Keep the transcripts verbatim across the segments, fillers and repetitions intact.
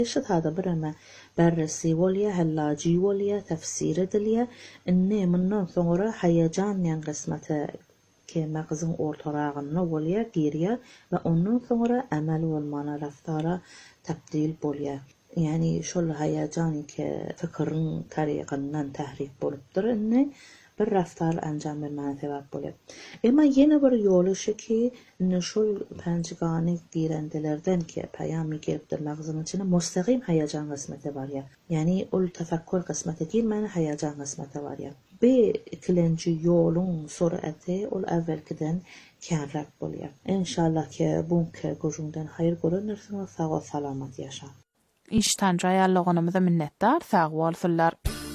شد هذا برما بررسي وليا هلاجي وليا تفسير دليا إني منن ثمرة هيجان ين قسمة كمغزن أورتراغن وليا جيريا وأنن ثمرة أمل والمانا رفتارا تبديل بوليا يعني شو الهيجاني كفكرن طريقنن تحريك بولبدر إني bir raftar anjam vermene sebep bolup. Ama yine bir yoluşu ki nuşul pencigani girendelerden ki peyami gelipdir mağzının içine mustaqim hayacan kısmeti var ya. Yani ol tefekkür kısmeti girmene hayacan kısmeti var ya. Bir ikilenci yolun surati ol evvelkiden kârrak bolup. İnşallah ki bunke gojundan hayır görünürsün ve sağ ve selamet yaşa. İşten cayallığınımıza minnettar sağ olsunlar.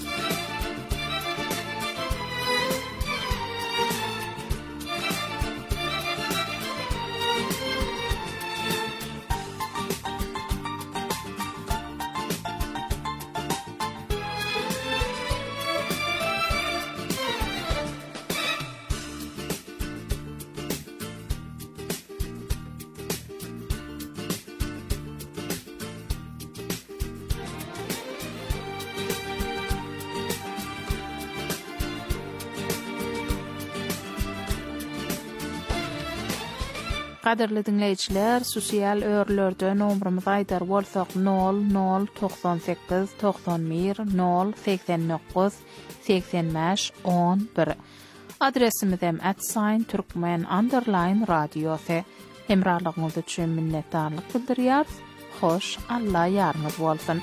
Qadirli dinleyiciler, sosial örlörde nomrumuz aydar bolsak nol nol doksan sekiz doksan bir nol seksen dokuz seksen beş on bir. Adresimiz hem at sign Türkmen underline radyosu. Hemrarlığınız üçün minnettarlık bildirýär. Hoş, Allah ýarňyz bolsun.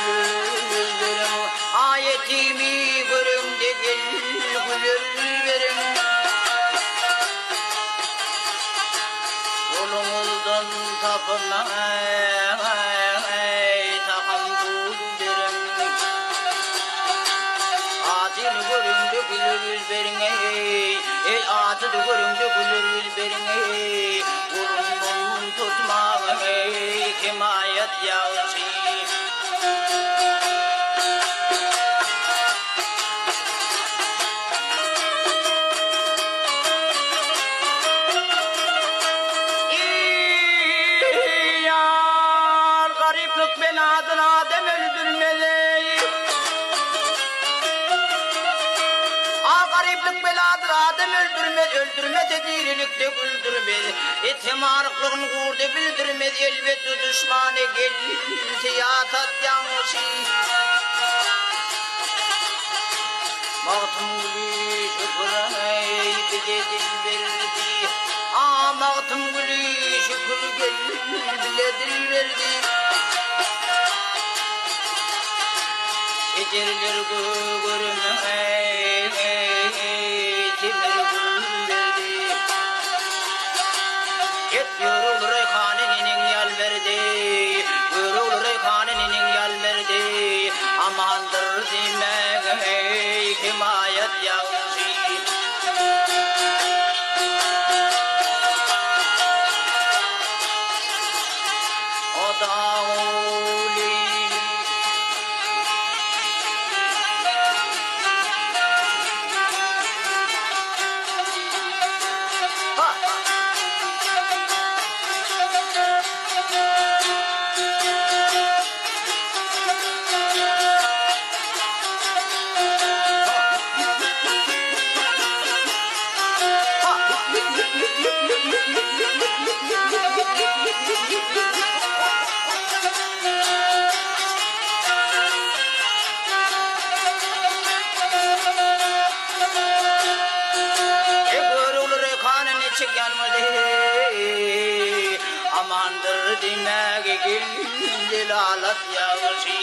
Ayetimi görüm de gel gülür verim Öldürme dediğilikte güldürmez, etimarıklığın kurdu bildirmez, elbette düşmanı gelirse yatat yanlışı. Mağtım gülü şükür bize dil verdi, aa mağtım gülü şükür bize dil verdi. Geceler görme Yorul reyhaninin yal verdi, yorul reyhaninin yal verdi, amandır demek himayet yavrusu. O da uli. Amandır demek gel alat yavrusu.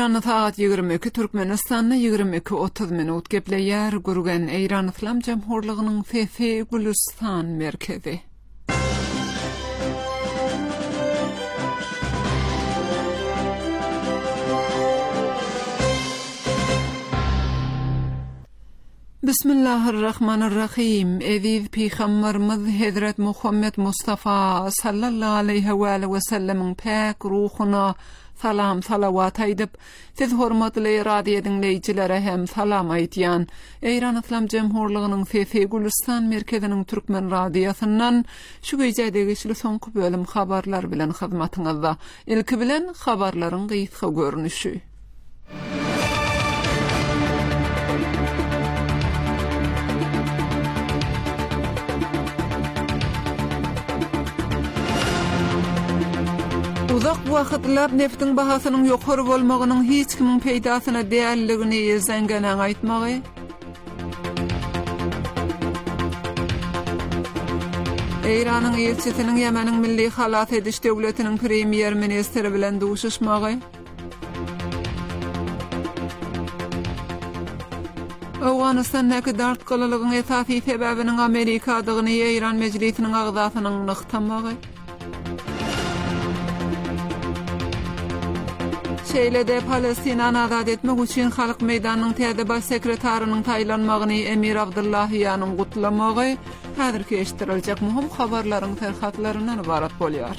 Eýrany saat ýygrimi iki, Türkmenistanyny ýygrimi iki otuz minut gepleýär gurgen Eýran Islam Jamhurlygynyň F F Gulistan merkezi. Bismillahirrahmanirrahim. Eziz Peygamberimiz Hazret Muhammed Mustafa sallallahu aleyhi ve sellem'in pek ruhuna salam salavat aýdyp, siz hormatly radio dinleýijilere hem salam aýtýan. Eýran Islam Jamhurlygynyň F F Gulistan merkeziniň türkmen radiosyndan şu gecedegi şol soňky bölüm habarlar bilen hyzmatyňyzda. Ilki bilen habarlaryň gysga görnüşi. Uzak wagtlar neftin bahasynyň ýokary bolmagynyň hiç kimiň peýdasyna däliligini ýezengenen aýtmagy. Eýranyň elçisiniň Ýemeniň milli halat ediş döwletiniň premier ministri bilen duşuşmagy. Awganystandagı dartgylylygyň esasy sebäbiniň Amerika adygyny Eýran mejlisiniň agzasynyň nyktamagy. Şeýlede Palestinany azad etmek üçin Halk Meýdanynyň täze baş sekretarinyň taýlanmagyny Emir Abdullahyýanyň gutlamagy häzirki eşitiriljek muhim habarlaryň terhatlaryndan ibarat bolýar.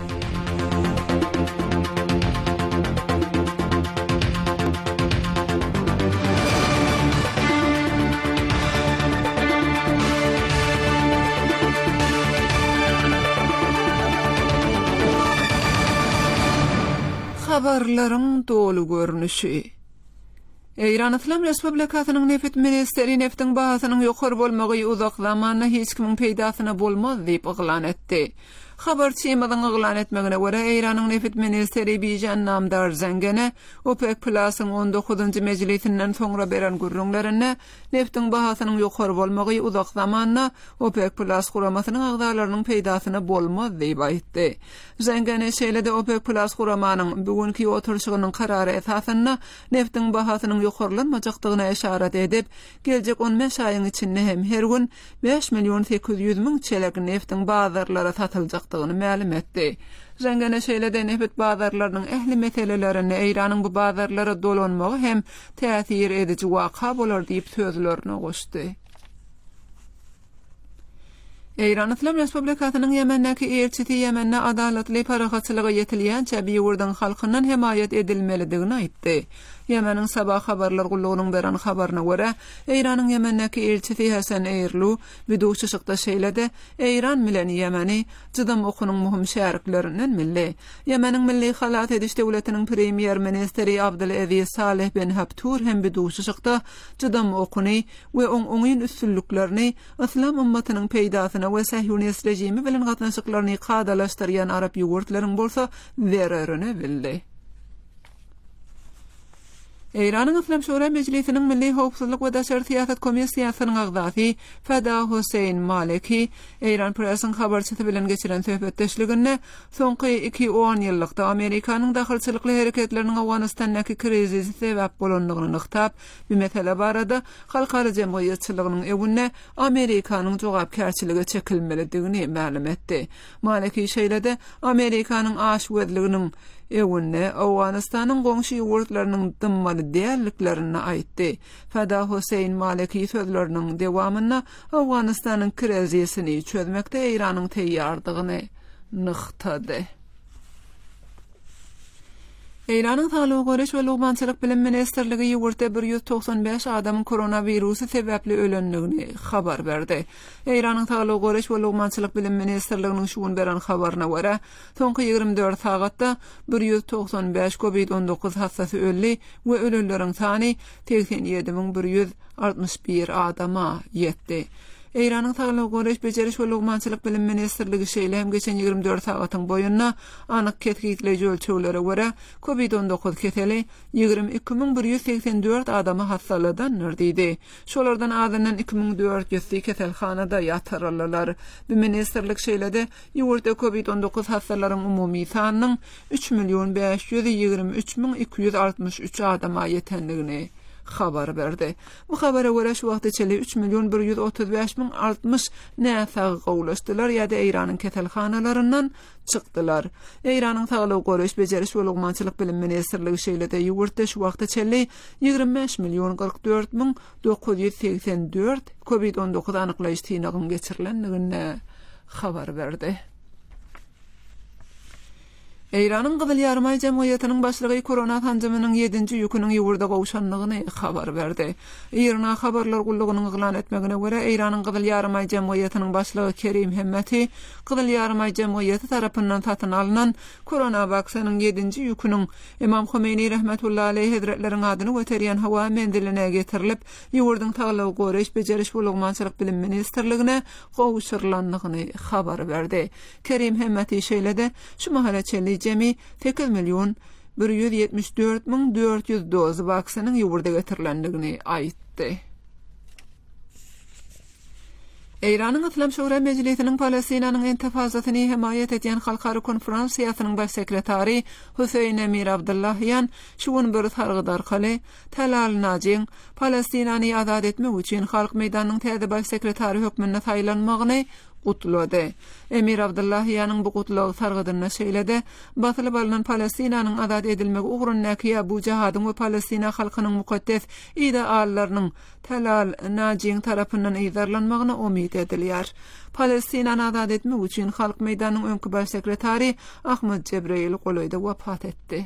Habarlaryň dolu görnüşi. Eýran Islam Respublikasynyň neft ministeri neftiň bahasynyň ýokary bolmagy uzak zamanda hiç kimiň peýdasyna bolmaz diýip eglan etdi. Habarçymyzyň eglan etmegine görä Eýranyň neft ministeri Bijan namdar Zengene OPEC Plusyň on dokuzunçy mejlisinden soňra beren gürrüňlerine neftiň bahasynyň ýokary bolmagy uzak zamanda OPEC Plus guramasynyň agzalarynyň peýdasyna bolmaz diýip aýtdy. Zengene şeýlede OPEC Plus guramanyň bugünkü oturşygynyň karary esasynda neftiň bahasynyň ýokarylanmajakdygyna eşaret edip, geljek on beş aýyň içinde hem her gün beş milyon sekiz ýüz miň çelek neftiň bazarlara satyljakdygyny ma'lum etdi. Zengene şeýlede neft bazarlarynyň ähli meselelerini Eýranyň bu bazarlara dolanmagy hem täsir edici waka bolar diýip sözlerini goşdy. Eýran Islam Respublikasynyň Ýemendäki elçisi Ýemenne adalatly paragatçylygy ýetilýän çäbi ýurdun halkyndan hemayet edilmelidigini aýtdy. Ýemeniň Sabah habarlar gullugynyň beren habaryna görä, Eýranyň Ýemendäki elçisi Hasan Eýrlu bidoşuşykda şeýlede Eýran bilen Ýemeni jydam okunyň muhim şäherlerinden milli. Ýemeniň milli halat ediş döwletiniň premier ministri Abdulaziz Salih bin Haptur hem bidoşuşykda jydam okuny we oňyň üstünlüklerini Islam ummatynyň peýdasyna we Sahyonist rejimi bilen gatnaşyklaryny qadalaşdyrýan Arap ýurtlaryň bolsa wererini bildi. Eýranyň Islam Şura Mejlisiniň Milli Howpsuzlyk we Daşary Siýasat Komissiýasynyň agzasy Fada Hüseyin Maliki Eýran Pressiň habarçysy bilen geçiren söhbetdeşliginde soňky iki on ýyllykda Amerikanyň dahylçylykly hereketleriniň Awganystandaky krizisi sebäp bolandygyny nyktap, bu mesele barada halkara jemgyýetçiligiň ewine Amerikanyň jogapkärçiligi çekilmelidigini ma'lum etdi. Maliki şeýlede Amerikanyň aşwedliginiň ewine Awganystanyň goňşy ýurtlarynyň dymmaly däliliklerini aýtdy. Fada Hüseyin Maliki sözleriniň dewamyna Awganystanyň krizisini çözmekde Eýranyň teýýardygyny nyktady. Eýranyň Sağlyk Görüş we Lugmançylyk bilim ministrligi ýurtda bir ýüz toksan beş adamyň koronavirusy sebäpli ölenligini habar berdi. Eýranyň Sağlyk Görüş we Lugmançylyk bilim ministrliginiň şuwun beren habaryna görä, soňky ýygrimi dört sagatda bir ýüz toksan beş COVID on dokuz hassasy ölli we ölenleriň sany seksen ýedi miň bir ýüz altmış bir adama ýetdi. Eýranyň Taýlyk Goreş Beceriş we Lugmançylyk bilim ministrligi şeýle hem geçen ýygrimi dört sagatyň boýunna anyk ketgiýetleýi ölçeglere görä covid on dokuz keteli ýygrimi iki bin bir ýüz seksen dört adamy hastalanýar diýdi. Şolardan adanyň iki bin dört ýüzi keselhanada ýatyrylýar. Bu ministrlik şeýlede ýurtda covid on dokuz hastalaryň umumy sanynyň üç milyon beş yüz ýygrimi üç min iki yüz altmış üç adama ýetendigini habar berdi. Bu habara görä şu wagtda çeli üç milyon bir yüz otuz beş min altmış näsä gowlaşdylar ýa-da Eýranyň keselhanalaryndan çykdylar. Eýranyň Taýlyk Goreş Beceriş we Lugmançylyk bilim ministrligi şeýlede ýurtda şu wagtda çeli ýygrimi beş milyon kırk dört min dokuz yüz seksen dört covid on dokuz anyklaýyş tynagyň geçirilendigine habar berdi. Eýranyň Gyzyl Ýarmay Jemgyýatynyň başlygy korona tanjymynyň ýedinji ýüküniň ýurda gowşanlygyny habar berdi. Eýrana habarlar gullugynyň ýylan etmegine görä Eýranyň Gyzyl Ýarmay Jemgyýatynyň başlygy Kerim Hemmeti Gyzyl Ýarmay Jemgyýaty tarapyndan satyn alynan korona waksanynyň ýedinji ýüküniň Imam Khomeini rahmetullahi aleyhi hazretleriň adyny göterýän hawa mendiline getirilip ýurdyň Taýlyk Goreş Beceriş we Lugmançylyk bilim ministrligine gowşyrylanlygyny habar berdi. Kerim Hemmeti şeýlede şu mahala çeli jemi sekiz milyon bir yüz yetmiş dört min dört yüz doz waksanyň ýurda getirilendigini aýtdy. Eýranyň Islam Şura Mejlisiniň Palestinanyň intifazatyny himayet edýän halkary konferensiýasynyň baş sekretary Hüseyin Emir Abdullahyan şuwun bir targyda arkaly Talal Najiň Palestinany azad etmek üçin halk meýdanynyň täze baş sekretary hökmüne taýlanmagyny gutlady. Emir Abdullahiyanyň bu gutlagy sargydyna şeýlede, batylyp alynan Palestinanyň azad edilmegi ugrundaky bu jahadyň we Palestina halkynyň mukaddes ideallarynyň Talal Najiň tarapyndan ýyzarlanmagyna umyt edilýär. Palestinany azad etmek üçin halk meýdanynyň öňkü baş sekretary Ahmed Cebrail Goloýda wafat etdi.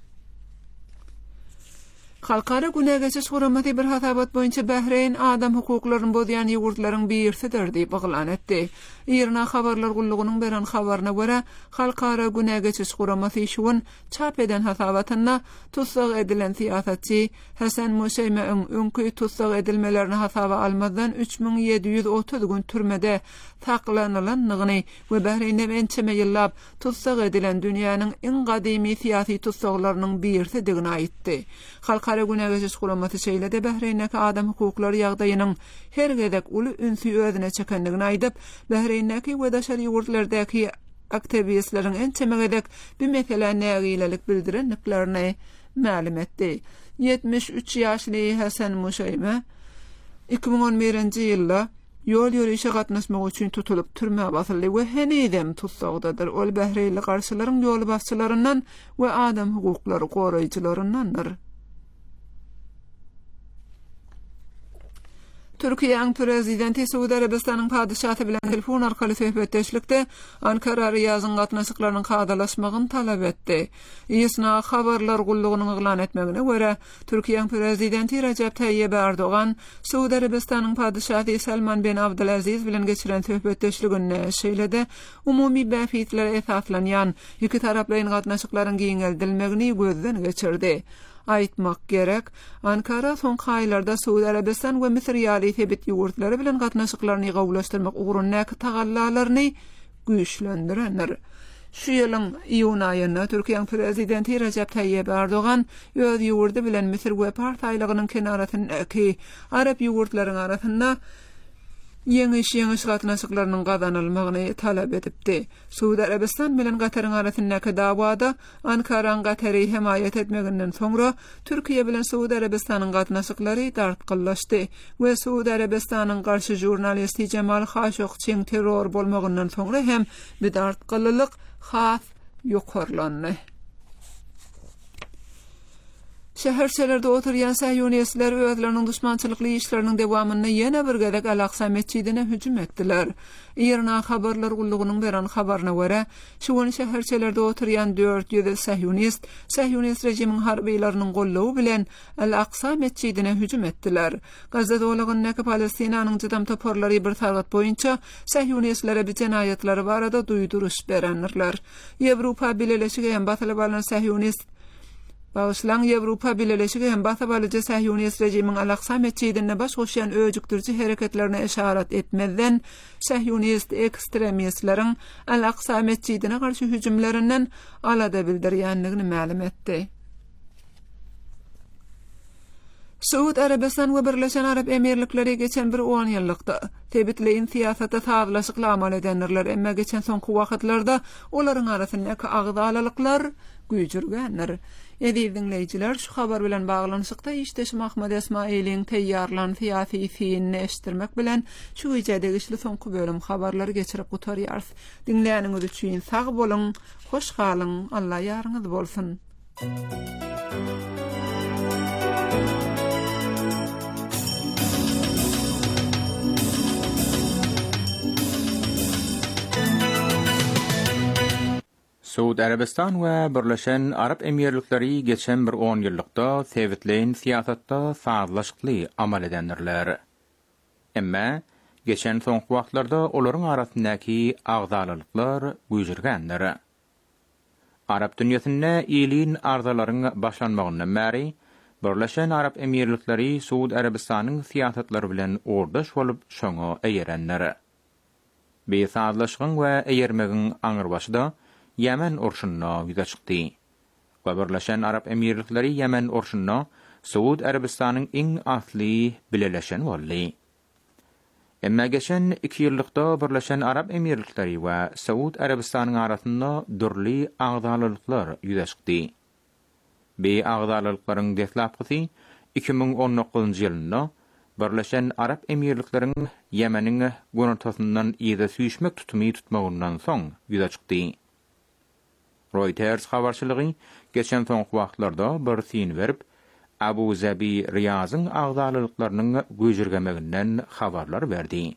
Halkara güne geçiş hurmaty bir hasabat boýunça Bahreyn adam hukuklaryny bozýan ýurtlaryň birisidir diýip oglan etdi. Ýerine habarlar gullugynyň beren habaryna görä, halkara güne geçiş hurmaty şuwun çap eden hasabatyna tutsak edilen siýasatçy Hasan Muşaymeň öňkü tutsak edilmelerini hasaba almadan üç bin yedi yüz otuz gün türmede taklanylanlygyny we Bahreynde ençeme ýyllap tutsak edilen dünýäniň iň gadymy siýasy tutsaklarynyň birisidigini aýtdy. Halkara güne geçiş hurmaty şeýlede Bahreýndäki adam hukuklary ýagdaýynyň her gezek uly ünsü özüne çekendigini aýdyp, Bahreýndäki we daşary ýurtlardäki aktivistleriň ençeme gezek bu mesele nägilelik bildirenliklerini ma'lum etdi. yetmiş üç ýaşly Hasan Muşayme iki bin on birinji ýylda ýol ýürüýüşe gatnaşmak üçin tutulup türme basyldy we henidem tutsagdadyr. Ol Bahreýnli garşylaryň ýol başçylaryndan we adam hukuklary goraýjylaryndandyr. Türkiýanyň prezidenti Suudi Arabistanyň padyşahy bilen telefon arkaly söhbetdeşlikde Ankara ýazyň gatnaşyklarynyň kadalaşmagyny talap etdi. Ýesna habarlar gullugynyň ýylan etmegine görä, Türkiýanyň prezidenti Recep Tayyip Erdoğan Suudi Arabistanyň padyşahy Salman bin Abdulaziz bilen geçiren söhbetdeşliginde şeýlede umumy bäfitler esaslanýan iki taraplaryň gatnaşyklaryň giňeldilmegini gözden geçirdi. Aýtmak gerek, Ankara soňky aýlarda Suudi Arabistan we Misir ýaly tebit ýurtlary bilen gatnaşyklaryny gowlaşdyrmak ugrundaky tagallalaryny güýçlendirenler. Şu ýylyň iýun aýynda Türkiýanyň prezidenti Recep Tayyip Erdoğan öz ýurdy bilen Misir we partaýlygynyň kenaratyndaky Arab ýurtlaryň arasynda Ýeňiş ýeňiş gatnaşyklarynyň gazanylmagyny talap edipdi. Suudi Arabistan bilen Gataryň arasyndaky dawada Ankaraň Gatary himayet etmeginden soňra Türkiýe bilen Suudi Arabistanyň gatnaşyklary dartgyllaşdy we Suudi Arabistanyň garşy jurnalisti Jamal Khashoggiň terror bolmagyndan soňra hem bir dartgyllyk has ýokarlandy. Şäherçelerde oturýan Sahyonistler özleriniň düşmançylykly işleriniň dewamyny ýene bir gezek Al-Aqsa mescidine hüjüm etdiler. Ýerine habarlar gullugynyň beren habaryna görä, şuwun şäherçelerde oturýan dört yüz Sahyonist, Sahyonist rejimiň harbiýlarynyň gollawy bilen Al-Aqsa mescidine hüjüm etdiler. Gazda dowlagyndaky Palestinanyň jydam toporlary bir sagat boýunça Sahyonistlara bir jenaýatlary barada duýduruş berenler. Ýewropa Birleşigi hem batylyp alynan Sahyonist Bağışlan Avrupa Birleşigi hem Batı Balyja Sahyonist rejimiň Al-Aqsa mescidine baş goşýan öjükdirji hereketlerine işaret etmeden Sahyonist ekstremistleriň Al-Aqsa mescidine garşy hüjümlerinden alada bildirýändigini ma'lum etdi. Suud Arabistan we Birleşen Arap Emirlikleri geçen bir on ýyllykda tebitleýin siýasata sazlaşyk amal edenler emma geçen soňky wagtlarda olaryň arasyndaky agdalyklar güýjürgenler. Edi dinleýijiler, şu habar bilen baglanyşykda işdeş Mahmud Esmailiň teýýarlan fiýasy fiýinini eşitdirmek bilen şu ýerde güçli soňky bölüm habarlary geçirip gutarýar. Dinleýäniňiz üçin sag bolun, hoş galyň, Allah ýarňyz bolsun. Suud Arabistan we Birleşen Arap Emirlikleri geçen bir on ýyllykda tebitleýin siýasatda sazlaşykly amal edenler. Emma geçen soňky wagtlarda olaryň arasyndaky agdalyklar güýjürgenler. Arap dünýäsinde ýylyn arzalaryň başlanmagyndan bäri Birleşen Arap Emirlikleri Suud Arabistanyň siýasatlary bilen ordaş bolup şoňa eýerenler. Bu sazlaşygyň we eýermegiň aňyrbaşyda Yemen urşunna ýüze çykdy. Birleşen Arap Emirlikleri Yemen urşunna Suud Arabistanyň iň asly bileleşen boldy. Emma geçen iki ýyllykda Birleşen Arap Emirlikleri we Suud Arabistanyň arasynda dürli agdalyklar ýüze çykdy. Bu agdalyklaryň deslapgysy iki ming on dokuzunçy ýylynda Birleşen Arap Emirlikleriň Yemeniň gönürtüsünden ýyda süýşmek tutumy tutmagyndan soň ýüze çykdy. Reuters habarçylygy geçen soňky wagtlarda bir sin berip Abu Zabi Riyazyň agdalyklarynyň güýjürgemeginden habarlar berdi.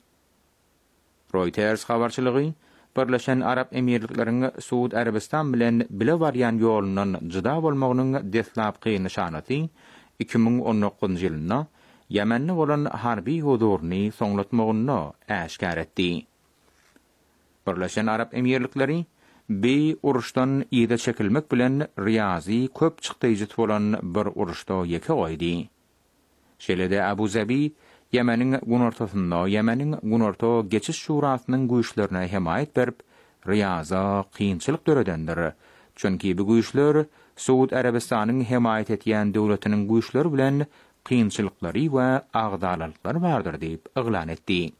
Reuters habarçylygy Birleşen Arap Emirlikleriň Suud Arabistan bilen bile barýan ýolundan jyda bolmagynyň deslapky nişanaty iki ming on dokuzunçy ýylynda Yemenni bolan harbi huduryny soňlatmagyny äşkar etdi. Birleşen Arap Emirlikleri bi uruşdan ýyda çekilmek bilen riyazy köp çykdyjy bolan bir uruşda ýeke goýdy. Şeýlede Abu Zabi Yemeniň günortasynda Yemeniň günorta geçiş şurasynyň güýçlerine hemayet berip riyaza kynçylyk döredendir. Çünki bu güýçler Suud Arabistanyň hemayet etýän döwletiniň güýçleri bilen kynçylyklary we agdalyklar bardyr diýip eglan etdi.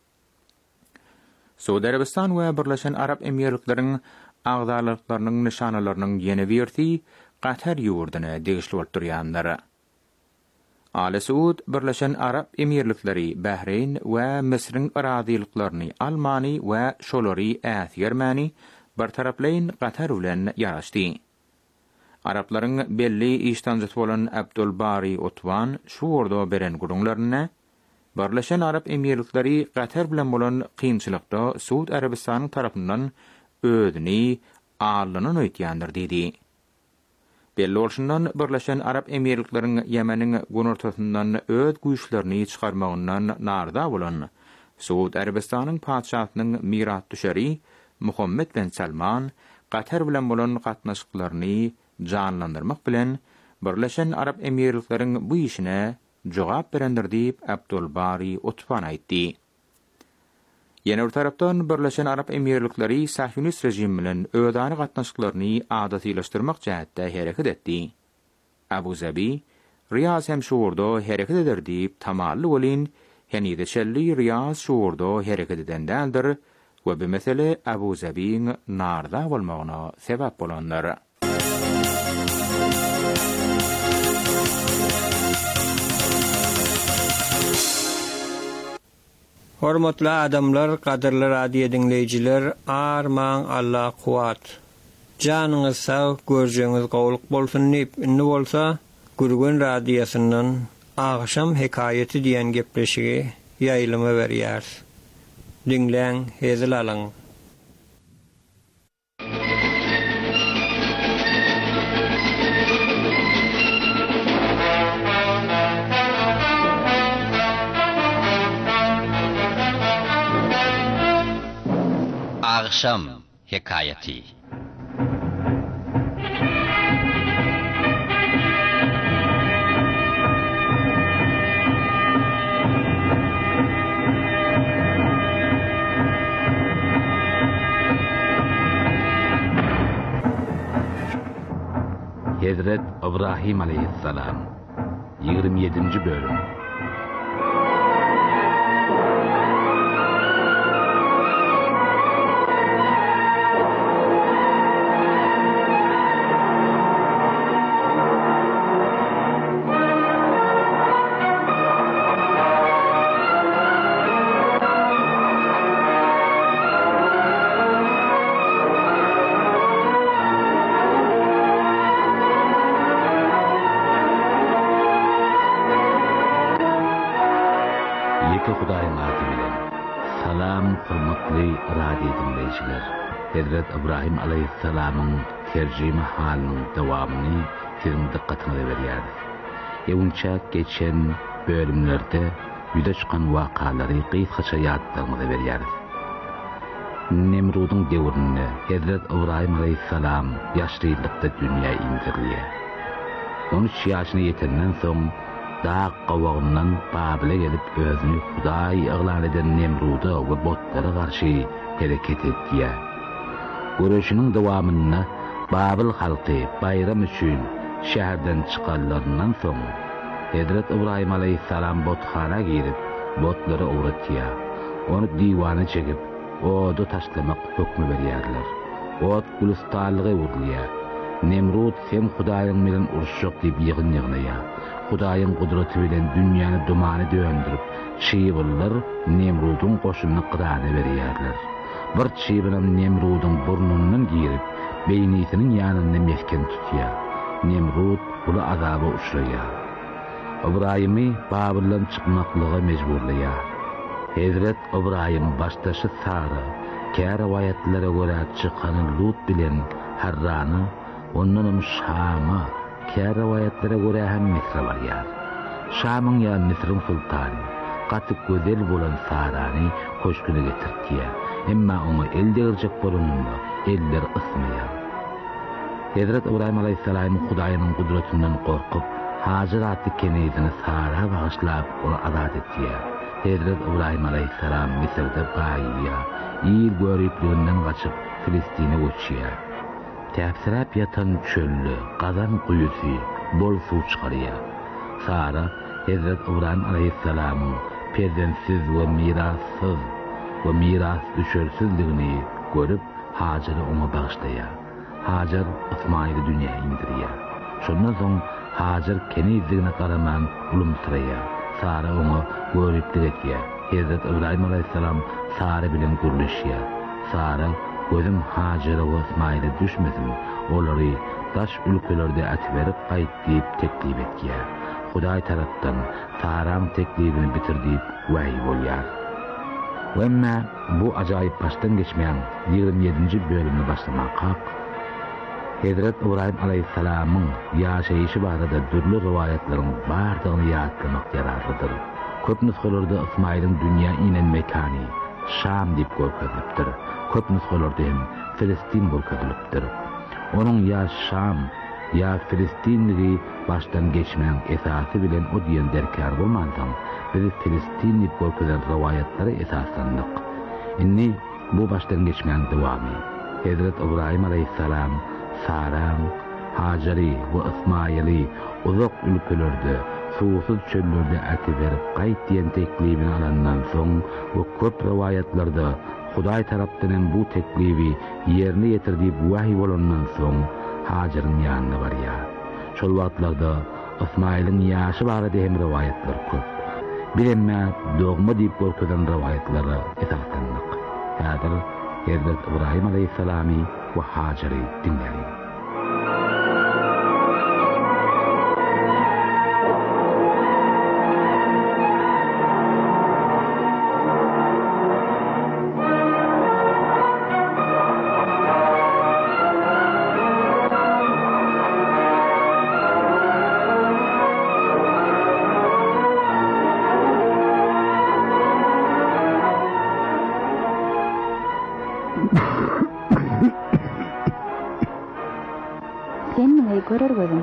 Suud Arabistan we Birleşen Arap Emirlikleriň agdalyklarynyň nişanalarynyň ýene birti Qatar ýurduny degişli bolup durýanlar. Ali Suud Birleşen Arap Emirlikleri Bahreyn we Misriň arazilyklaryny Almany we şolary äsgermäni bir taraplaýyn Qatar bilen ýaraşdy. Araplaryň belli iştanjy bolan Abdulbari Utwan şu orda beren gurunlaryna Birleşen Arap Emirlikleri Qatar bilen bolan kynçylykda Suud Arabistanyň tarapyndan ödüni ağırlanan öýtýändir dedi. Belli olşundan Birleşen Arap Emirlikleriň Yemeniň gönürtüsünden öd güýçlerini çykarmagyndan narda bolan Suud Arabistanyň padşahynyň mirat düşeri Muhammed bin Salman Qatar bilen bolan gatnaşyklaryny canlandyrmak bilen Birleşen Arap Emirlikleriň bu işine jogap berendir diýip Abdulbari Utwan aýtdy. Ýene bir tarapdan Birleşen Arap Emirlikleri Sahyonist rejim bilen ödany gatnaşyklaryny adatylaşdyrmak jähetde hereket etdi. Abu Zabi Riyaz hem şuurda hereket eder diýip tamally bolyn, henide şelli Riyaz şuurda hereket edendädir we bu mesele Abu Zabiň narda bolmagyna sebäp bolanlar. Hormatly adamlar, kadrly radio dinleyijiler, arman Allah kuwat. Janyňyz sag, görjeňiz gowluk bolsun diýip indi bolsa, Gürgen radiosundan Agşam hekayeti diýen gepleşigi ýaýlyma berýär. Dinleň, hezil alyň. Agşam hekayeti. Hazret İbrahim Aleyhisselam yigirmi yedinci bölüm. Hudaýyň adı bilen. Salam hurmatly radio dinleýijiler. Hazret İbrahim Aleyhisselam'ın terjime halinin dowamyny siziň dikkatiňize berýär. Ewünçä geçen bölümlerde ýüze çykan wakalary gysgaça ýadyňyza berýär. Nemrudyň döwründe Hazret İbrahim Aleyhisselam ýaşlykda dünýä indirýär. on üç ýaşyna ýetenden soň dağ qawagyndan Babyle gelip özüni Hudaý ýaglan eden Nemruda we botlara garşy hereket etdiýär. Görüşiniň dowamyna Babil halky bayram üçin şäherden çykanlaryndan soň Hazret İbrahim Aleyhisselam botxana girip botlary owratýar. Onu diwana çekip odu taşlamak hökmü berýärler. Ot gülistanlygy urlýar. Nemrut sen Hudaýyň bilen uruşjak diýip ýygyn ýygnaýar. Hudaýyň gudraty bilen dünýäni dumany döndürip, çyýbyllar Nemrudyň goşunyny qyrana berýärler. Bir çyý bilen Nemrudyň burnundan girip, beýnisiniň ýanyny mehkem tutýar. Nemrud bula azaba uçraýar. İbrahimy Babilden çykmaklyga mejburlaýar. Hazret İbrahim başdaşy Sara, kär riwayatlere görä çykany Lut bilen Harrany, ondan Şama, kär riwayatlere görä hem Misra barýar. Şamyň ýa Misryň sultany gaty gözel bolan Sarany köşküne getirdiýär. Emma onu elde gerjek bolanyny eller ysmaýar. Hazret İbrahim Aleyhisselam Hudaýynyň gudratynyň gorkup, Hajar atly kenizini Sara bagyşlap onu azat etdiýär. Hazret İbrahim Aleyhisselam Misirde gaýýar, ýyl görüpliginden gaçyp Filistine göçýär. Täpsirap yatan çöllü, gazan kuyusu, bol suw çykarýar. Sara Hazret İbrahim Aleyhisselam'ın perzensiz we mirassız we miras düşersizligini görüp Hajar'ı ona bagyşlaýar. Hajar Ismail'i dünýäge indirýär. Şondan soň Hajar kenizligine garaman ulumsyrayar. Sara ona görüplik etýär. Hazret İbrahim Aleyhisselam Sara bilen gürleşýär. Sara gözüm Hajar'a we Ismail'e düşmesin, olary daş ülkelerde atberip gaýt diýip teklip etýär. Hudaý tarapdan Sara'ň teklibini bitirdiýip wahy bolýar. Emma bu ajaýyp başdan geçmeýän ýigirmi ýedinji bölümni başlamak hak. Hazret İbrahim Aleyhisselam'ın ýaşaýyşy barada dürli riwayatlaryň bardygyny ýatlamak yararlydyr. Köp nusxalarda Ismail'in dünýä inen mekany Şam diýip görkezipdir. Köp nusxalarda hem Filistin görkezilipdir. Onuň ýa Şam ýa Filistinligi başdan geçmeýän esasy bilen o diýen derkar bolmansaň, biz Filistin diýip görkezen riwayatlary esaslandyk. Inni bu başdan geçmeýän dowamy. Hazret İbrahim Aleyhisselam Sara, Hajar'y we Ismail'i uzak ülkelerde, suwsuz çöllerde atyberip gaýt diýen teklibini alandan soň we köp riwayatlarda Hudaý tarapdan bu teklibi ýerine ýetirdiýip wahy bolandan soň Hajar'yň ýanyna barýar. Şol wagtlarda Ismail'in ýaşy barada hem riwayatlar köp. Bilemä dogma diýip görkezen riwayatlary esaslandyk. Häzir Hazret İbrahim Aleyhisselamy we Hajar'y dinleýin. Görer gözüm.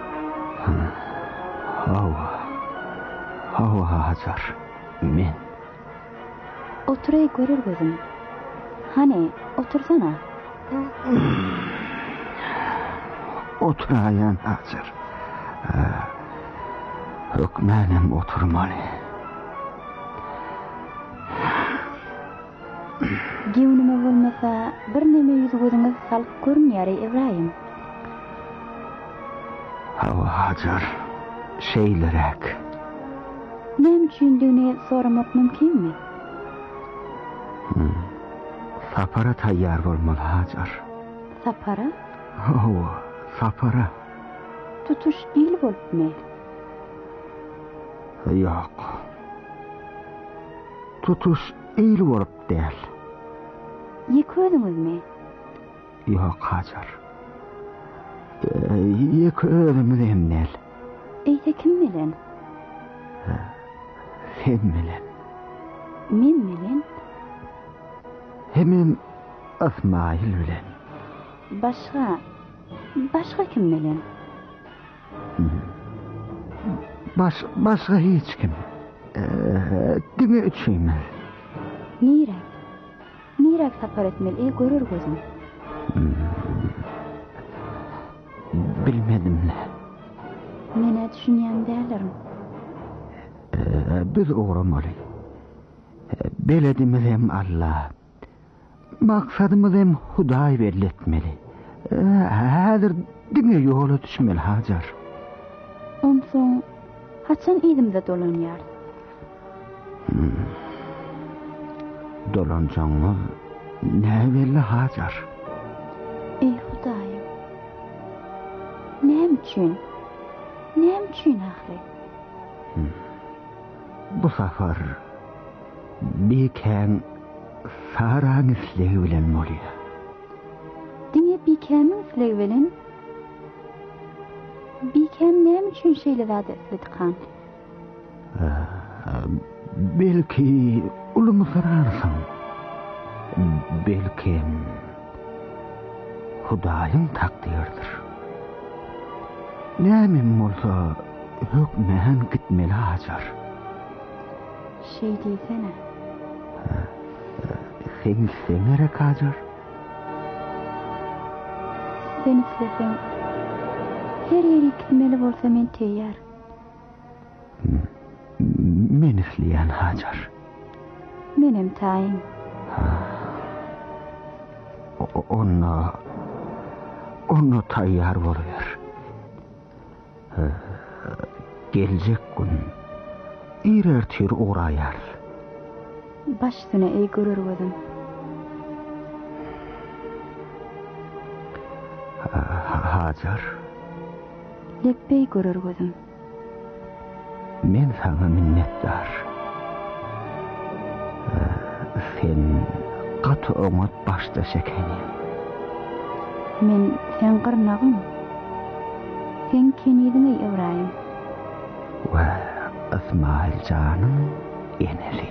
Hawa. Hawa Hajar. Men. Oturay görer gözüm. Hani otursana. oturayan Hacer. Hükmenim oturmalı. Giwnime bolmasa bir neme yüzü gözüňe salyp görünýär İbrahim. Hawa Hacer, şeylerek. Nem üçindigini soramak mümkinmi? Hmm. Sapara tayyar bolmaly Hacer. Sapara? Hawa, sapara. Tutuş il bolupmy? Yok. Tutuş il bolup däl. Ýeködüňizmi? Yok Hacer. Ýeködümiz emnel. Eýse kim bilen? Sen bilen. Men bilen? Hemem Ismail bilen. Başga, başga kim bilen? Baş, başga hiç kim. Diňe üçüňiz. Nirek? Nirek sapar etmeli, ey görür gözüm. Bilmedim. Mene düşünýän dälerim. Biz uğramaly. Beledimiz hem Allah. Maksadımız hem Hudaý belletmeli. Häzir diňe ýola düşmeli Hacer. Onsoň haçan idimde dolanýar? Hmm. Dolanjaňyz näbelli Hacer? Ey Hudaýym. Nem üçin? Nem üçin ahly? Hmm. Bu safar bikäň saraň islegi bilen bolýar. Diňe bikämiň islegi bilen? Bikäm nem üçin şeýle zat etdikan? Belki ulumy sorarsın. Belki Hudaýyň takdirdir. Näme bolsa hükmen gitmeli Hacer. Şey diýsene. Sen seňerek Hacer. Sen isleseň her ýere gitmeli bolsa men teýýär. Men isleýän Hacer. Menem taýym. Onu, onu tayyar bolýar. Geljek gün irertir uğraýar. Başsyna ey görür gözüm. Hacer. Lepbey görür gözüm. Men sana minnetdar. Sen gaty öňet başda şekenim. Men sen gyrnagyň. Sen kenidiňe Ibrahim. Ve Ismail canım eneli.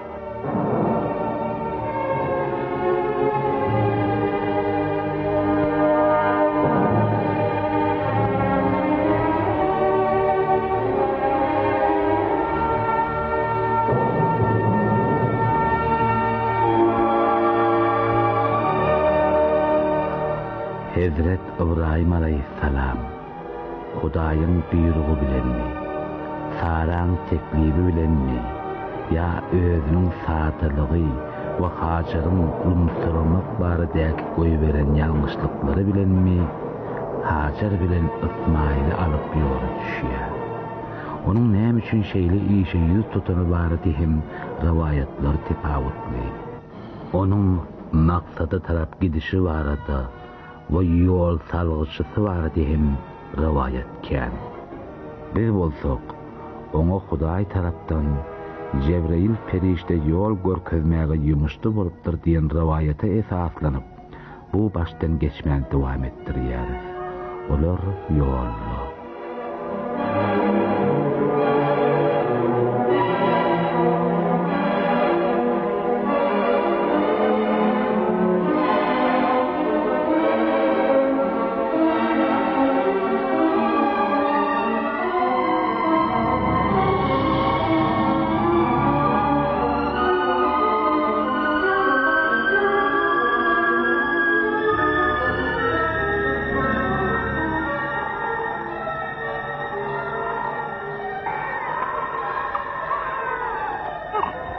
Hazret İbrahim aleyhisselam Hudaýyň buyrugy bilenmi, Saraň teklibi bilenmi, ya özüniň satylygy we Hajaryň ulumsuramak baradäki goý beren ýalňyşlyklary bilenmi, Hajar bilen Ismaili alyp ýola düşýär. Onuň näme üçin şeýle işe ýüz tutany barady hem rewayatlar tepawutly. Onuň maksady tarap gidişi barada we ýol salgyşysy barady hem rewayat kän. Biz bolsak, oňa Hudaý tarapdan Cebrail perişte ýol görkezmäge ýumuşdy bolupdyr diýen rewayata esaslanyp, bu başdan geçmän dowam etdirýär. Olar ýolda.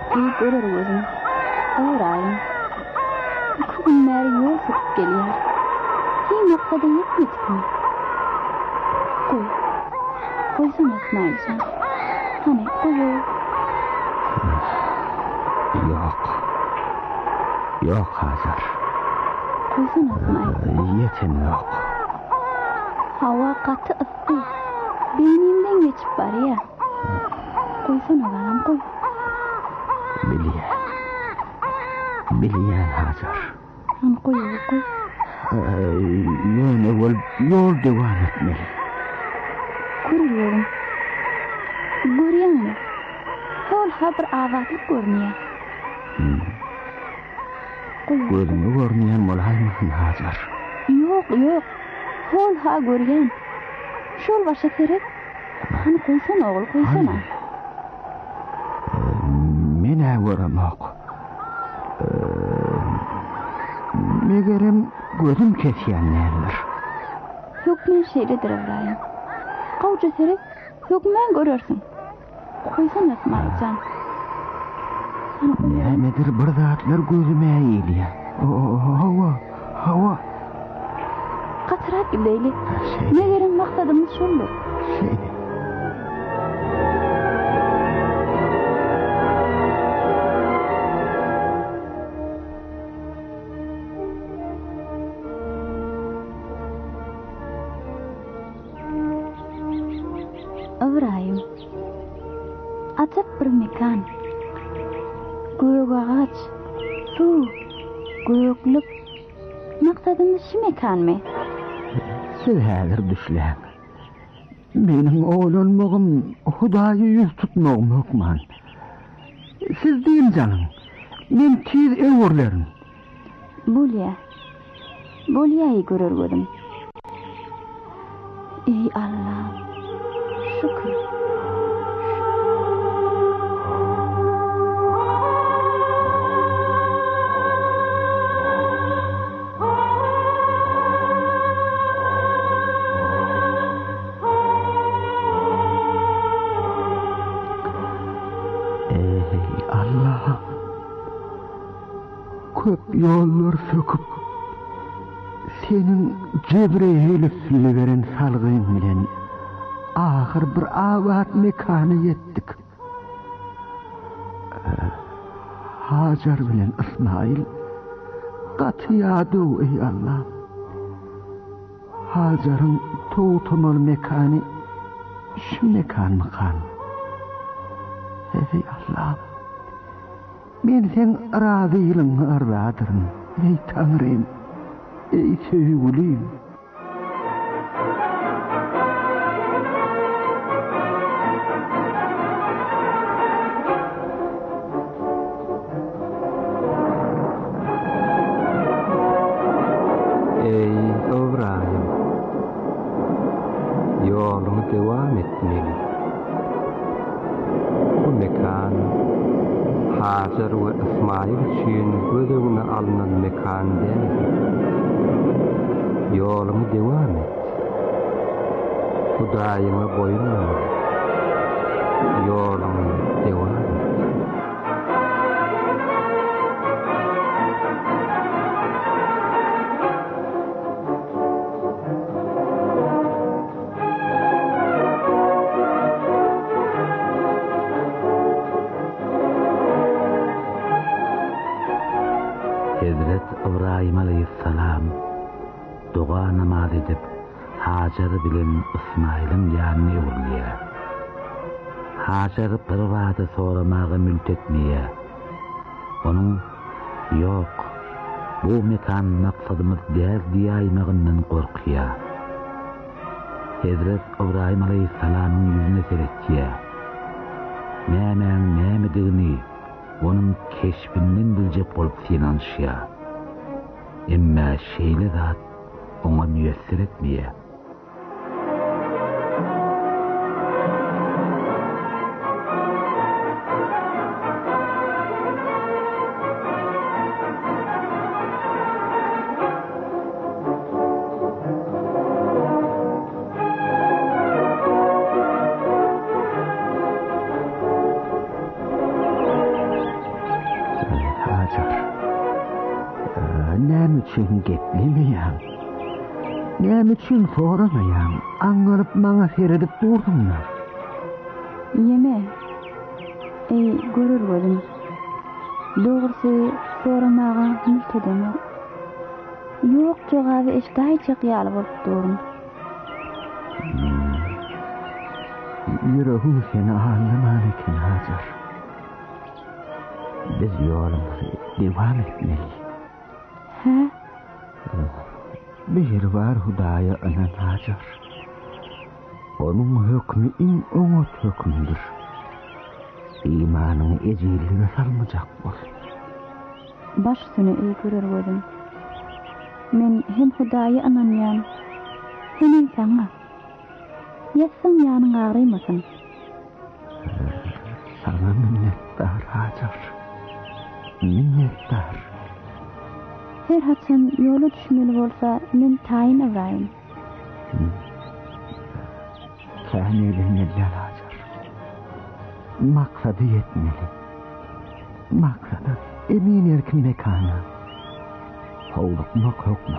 İyi görür gözüm. Ağrayım. İki günler yol sıkıp geliyor. Hiç maksada yetmedik mi? Koy. Koysana Esma'yı. Hani koy. Yok. Yok Hacer. Koysana Esma'yı. Yetin yok. Hava katı ıttı. Beynimden geçip var ya. Koysana bana koy. Biliyen. Biliyen Hacer. Hani koy koy. Yön evvel yol devam etmeli. Görüyorum. Görüyor musun? Hol ha bir avatlık görünüyor. Gözünü görmeyen olay mı Hacer? Yok yok. Hol ha görüyen. Şol başa kerek. Hani koysana oğul koysana. Mene vuramak. Megerim gözüm kesiyenlerdir. Hükmen şeylidir Evrayim. Kavca serek hükmen görürsün. Koysana Esma'ycan. Nedir bir zatlar gözüme eğiliyor. Hava, hava. Katırak gibi değil. Megerim maksadımız şundur. Şey. Evrayim. Acep bir mekan. Gök ağaç, su, göklük. Maksadımız şu mekan mı? Siz hazır düşlen. Benim oğlanmağım Hudayı yüz tutmağım hükman. Siz değil canım. Ben tiz evurlarım. Bulya. Bulya'yı görür gördüm. Ey Allah. Şükür. Köp yollar söküp senin Cebrail üflüveren salgın bilen ahir bir avat mekanı yettik. Hacer bilen İsmail katıyadı ey Allah. Hacer'ın tuğtumal mekanı şu mekan mı kan? Ey Allah. Ben sen razıyılığını arvadırım. Ey Tanrım, ey sevgilim. Ey İbrahim, yolunu devam etmeli. Bu mekan Hacer ve İsmail için gözüne alınan mekan değil. Yolunu devam et. Hudayına boyunma. Yolunu devam et. Hazret İbrahim aleyhisselam dua namaz edip Hacer bilen İsmail'in yanına uğruluyor. Hacer bir vade soramağı mültetmeye. Onun yok bu mekan maksadımız değil diyeymağından korkuyor. Hazret İbrahim aleyhisselamın yüzüne seyrettiye. Nemen nemediğini onun keşfinden bilecek olup inanışıyor. Emma şeyle zat ona müyesser etmeye. için geplemeyem. Nem için soramayam. Anlarıp bana seyredip durdunlar. Yeme. Ey görür bolun. Doğrusu soramağa mültedem yok. Yok cevabı eşdayça qiyalı bolup durun. Yüreğim seni anlaman için hazır. Biz yolumuzu devam etmeliyiz. Ha? Bir var Hudaya anan hazır. Onun hükmü in umut hükmüdür. İmanını ecilliğe salmayacak bol. Baş seni iyi görür bolun. Men hem Hudaya ananyam, hem sana. Yatsam yanın ağrıymasın. Sana minnettar Hacer. Minnettar. Her haçan yolu düşmeli bolsa men tayin avrayım. Kâneyle Hacer. Maksadı yetmeli. Maksadı emin erkin mekana. Hovlukmak hükmü.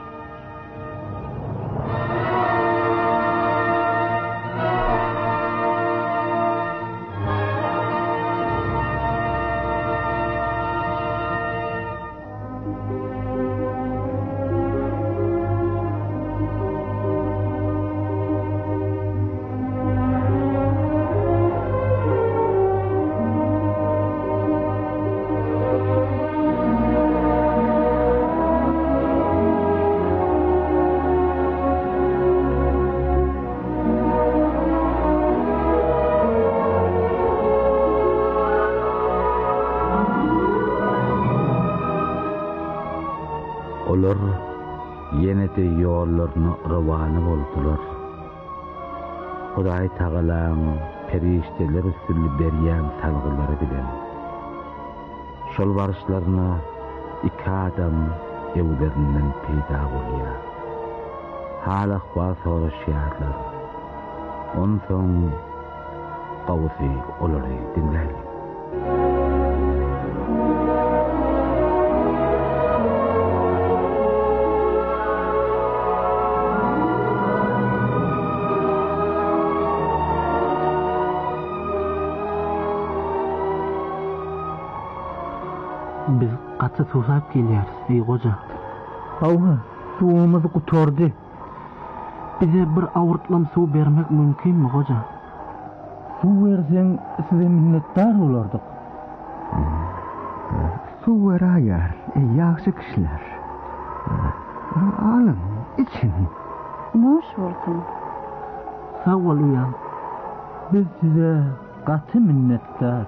Olar yenete yollarına ravana boldular. Hudaý Tagalaň perişteler üstünli berýän salgylary bilen. Şol barışlaryna iki adam ewlerinden peýda bolýar. Hal ahwal soraşýarlar. Ondan soň gawsy olary dinläýär. Biz katı susap geliyoruz ey koca. Ağa suğumuzu kutordu. Bize bir avurtlam su vermek mümkün mü koca? Su versen size minnettar olardık. Su ver ayar ey yaxşı kişiler. Alın için. Noş olsun. Sağ ol uyan. Biz size katı minnettar.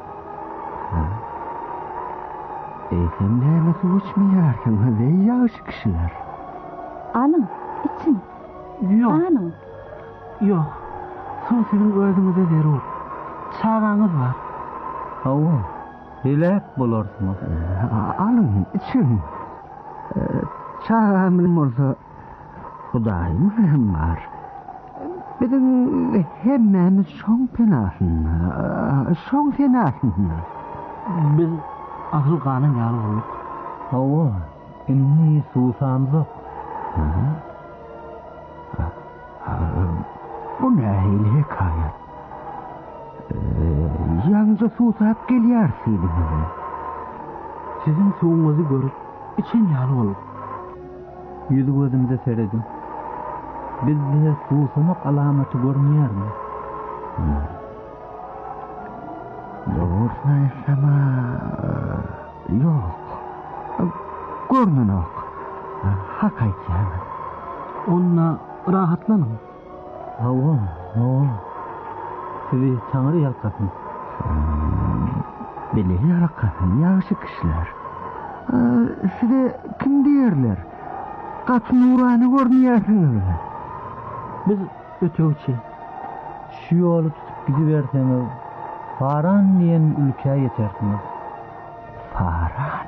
Ey sen neyme su içmeyarsın ve yaxşı kişiler. Alın için. Yok. Alın. Yok. Su sizin özünüze zerur. Çağanız var. Hava. Helak bularsınız. Alın için. Çağamın olsa Hudayım hem var. Bizim hemen şon penasın. Şon penasın. Biz ahıl kanın yalı olduk. Hava. Inni susamızı. Bu ne hile hikayet? Ee, yalnızca susap geliyorsun. Sizin suğunuzu görüp için yalı olup. Yüzü gözümüze seyredin. Biz bize susamak alameti görmüyor mu? Doğrusuna yaşama yok. Görmün ok. Hak aytyan. Onunla rahatlanın. Hava, hava. Sizi çağırı yalkasın. Beli yalkasın, yaxşı kişiler. Size kim deyirler? Kaç nurani görmüyorsunuz. Biz ötevçi. Şu yolu tutup gidiverseniz Faran diyen ülkeye yetersiniz. Faran?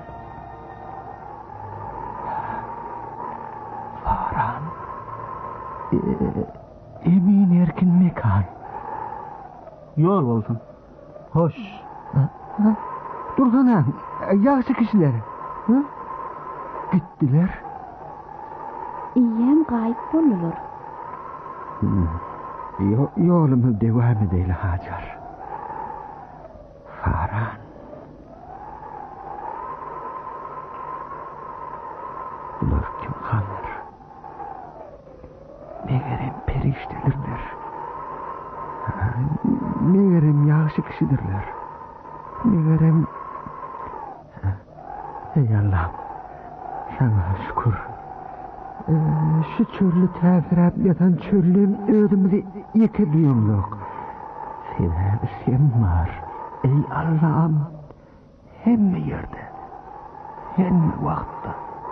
Faran? E, emin erkin mekan. Yol olsun. Hoş. Dursana, yaxşı kişiler. Hı? Gittiler. iyem gayip bolulur. Yo yolumuz devam edeyle Hacer. Faran. Bunlar kim kanlar? Meğerem periştedirler. Meğerem yaxşı kişidirler. Meğerem... Ey Allah'ım, sana şükür. Ee, şu çöllü təsirət yatan çöllüm ödümüzü yıkıdıyımlık. Sen sen var. Ey Allah'ım, hem yerde, hem vakti.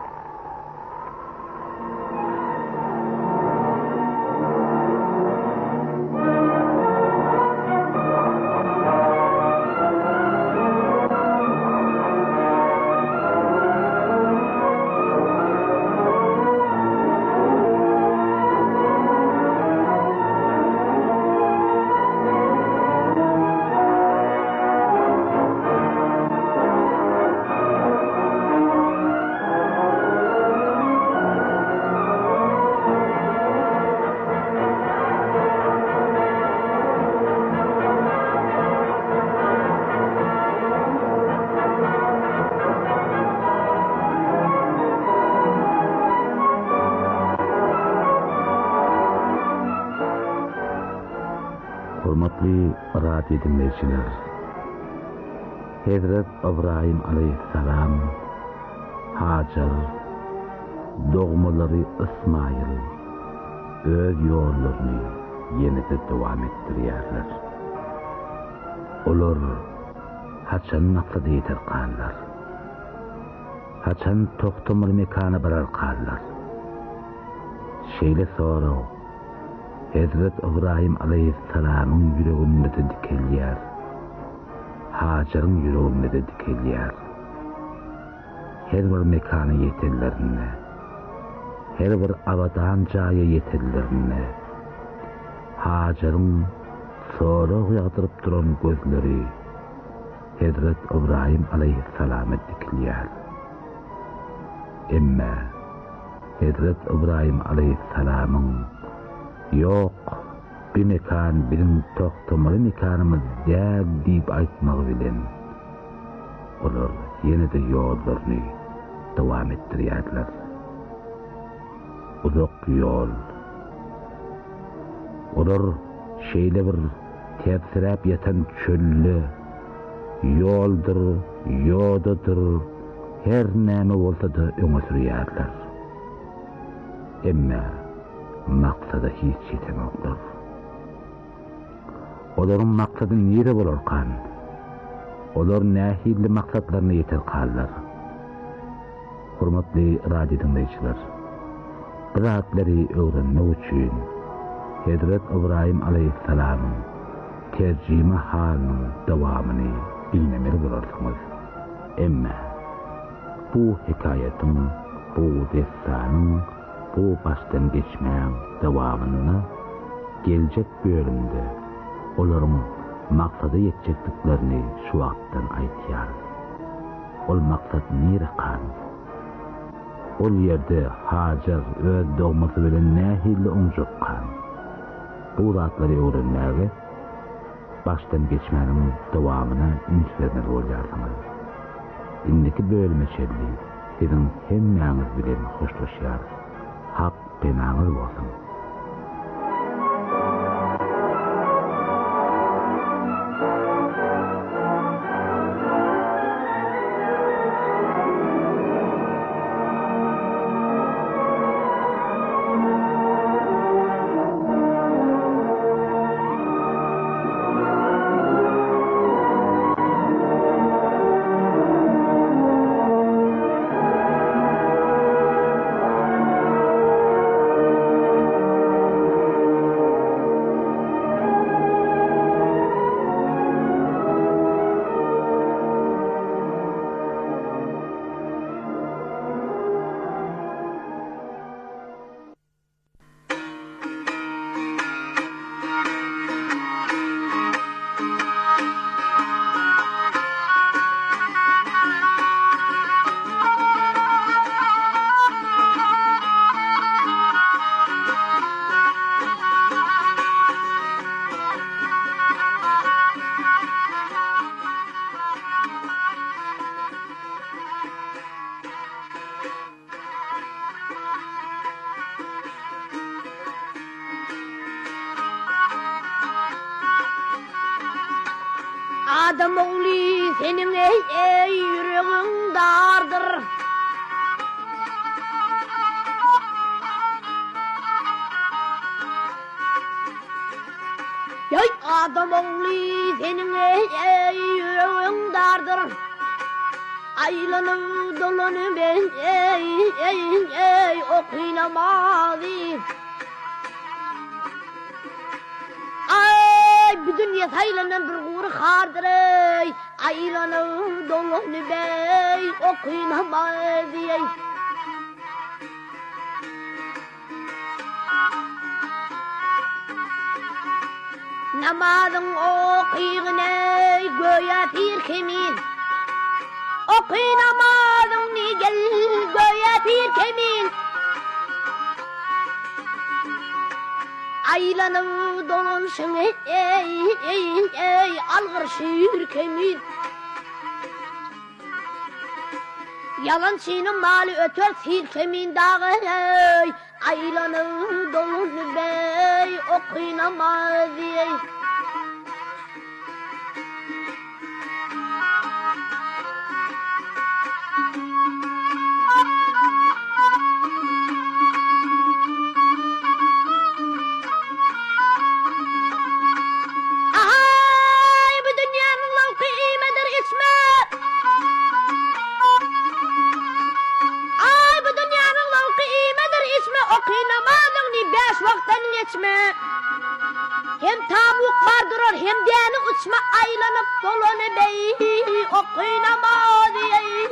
Hürmetli radyo dinleyiciler, Hazret İbrahim aleyhisselam, Hacer, doğmaları İsmail, öz yollarını yenide devam ettiriyerler. Olur, haçan maksadı yeter kallar. Haçan toxtamalı mekana barar kallar. Şeyle sonra, Hazret İbrahim aleyhisselam'ın yüreğinde de dikelyer. Hacer'ın yüreğinde de dikelyer. Her bir mekana yeterlerine, her bir abadan caya yeterlerine, Hacer'ın soğuk yağdırıp duran gözleri, Hazret İbrahim aleyhisselam'a dikelyer. Emme, Hazret İbrahim aleyhisselam'ın yok, bir mekan, birin toxtamalı mekanımız der deyip aytmağı bilen, olur yine de yollarını devam ettiriyerler. Uzak yol. Olur şeyle bir tepsirap yatan çöllü, yoldur, yodadır, her neme olsa da öne sürüyerler. Emme, maksada hiç yetemektir. Onların maksadı nere olur kan? Onlar nahilli maksatlarına yeter kallar. Hürmetli radyo dinleyiciler, bu rahatları öğrenmek için Hazret İbrahim aleyhisselam'ın tercüme halinin devamını dinlemeli bulursunuz. Emme bu hikayetin, bu destanın, bu baştan geçmeyen devamını gelecek bölümde onların maksadı yetecekliklerini şu vakitten aytıyar. Ol maksat nere kan? Ol yerde Hacer öz doğması bilen nahilli oňjak kan. Bu rahatları öğrenmeli, baştan geçmenin devamına ünsüzler olacaksınız. İndeki bölüme çelli, sizin hemmeniz bilen hoşlaşyar, hak penanız olsun. Adam oğlu senin ey ey yüreğin dardır. Yay adam oğlu senin ey ey yüreğin dardır. Aylanıp dolanıp ey ey ey ey okuyamazdı. Ay bir dünya saylanan bir uğru kardır ey. Aylanıp dolanıp ey okuyamazdı ey. Namazın okuyun ey göğe bir kemin. Okuyun namazın ni gel göğe bir kemin. Aylanıp dolanışın ey ey ey ey algır şiir kemin. Yalancının malı öter sil kemin dağı ey. Aylanıp dolanıp ey okuyamazdı ey. Hem tavuk vardır hem deni uçma aylanıp dolanıp ey okuyamazdı ey.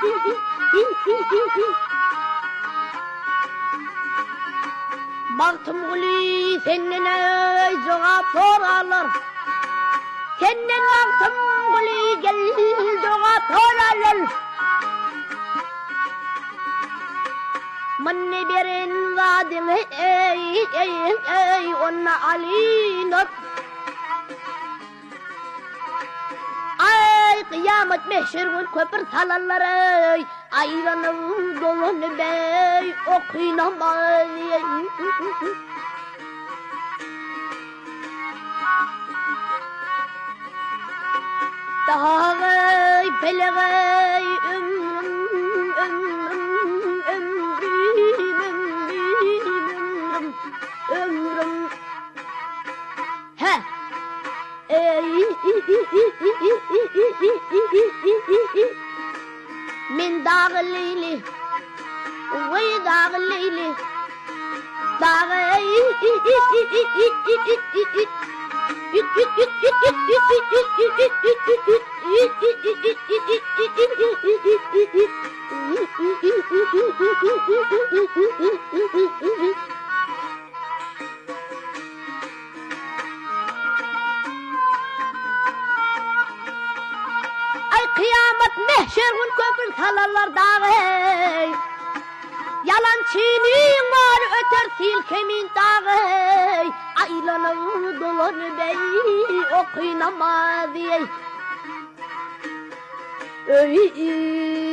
Baktım gülü senin ey cevap sorarlar. Senin baktım gülü gel cevap sorarlar. Manne berin vadim ey ey ey onna alinat. Ay kıyamet mehşer gün köpür salarlar ey. Aylanıp dolanıp ey okuyamazdı ey. Dağay pelagay ömrüm ömrüm ömrüm ömrüm ömrüm he ey min dağ leyli vay dağ leyli dağay Ay kıyamet mehşer gün köpür salarlar dağı. Yalancının var öter silkemin dağı. Aylanıp dolanıp ey okuyamazdı ey. Ey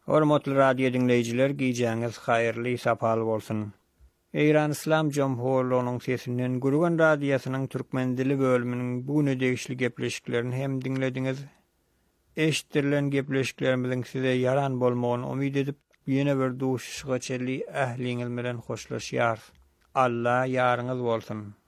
Hormatly radio dinleyijiler, giýjäňiz haýyrly sapal bolsun. Eýran Islam Jomhurlygynyň sesinden Gurgan radiosynyň türkmen dili bölüminiň bugüne degişli gepleşiklerini hem dinlediňiz. Eşdirilen gepleşiklerimizin size yaran bolmagyny umyt edip, ýene bir duşuşga çelli ähliňiz bilen hoşlaşýar. Allah ýarynız bolsun.